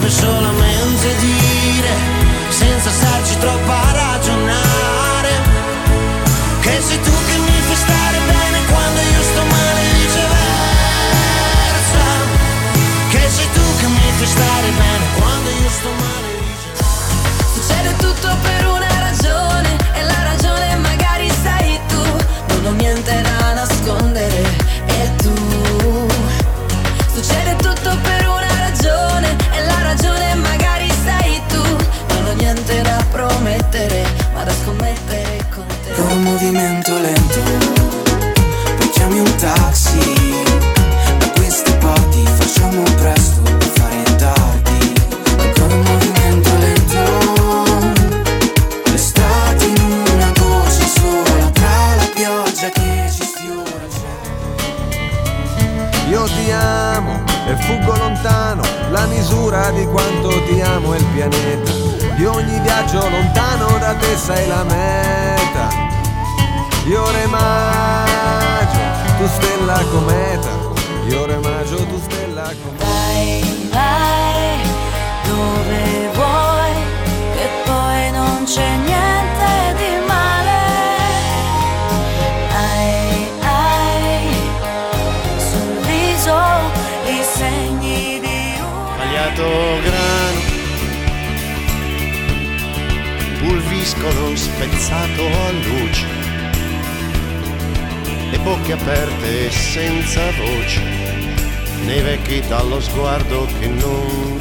serve solamente dire, senza starci troppo a ragionare, che sei tu che mi fai stare bene quando io sto male e viceversa, che sei tu che mi fai stare bene quando io sto male e viceversa. Succede tutto per una ragione, e la ragione magari sei tu, non ho niente da nascondere, e tu. Succede tutto per una ragione, e la ragione magari sei tu, non ho niente da promettere, ma da scommettere con te. Con un movimento lento, poi chiami un taxi, da queste parti facciamo presto per fare tardi. Con un movimento lento, l'estate in una voce sola, tra la pioggia che ci sfiora. Io ti amo e fuggo lontano, la misura di quanto ti amo è il pianeta. Di ogni viaggio lontano da te sei la meta. Io remagio, tu stella cometa. Io remagio, tu stella cometa. Vai, vai, dove vuoi, che poi non c'è niente di male. Hai sul viso i segni di un Tagliato grano, pulviscolo spezzato a luce, le bocche aperte senza voce, nei vecchi dallo sguardo che non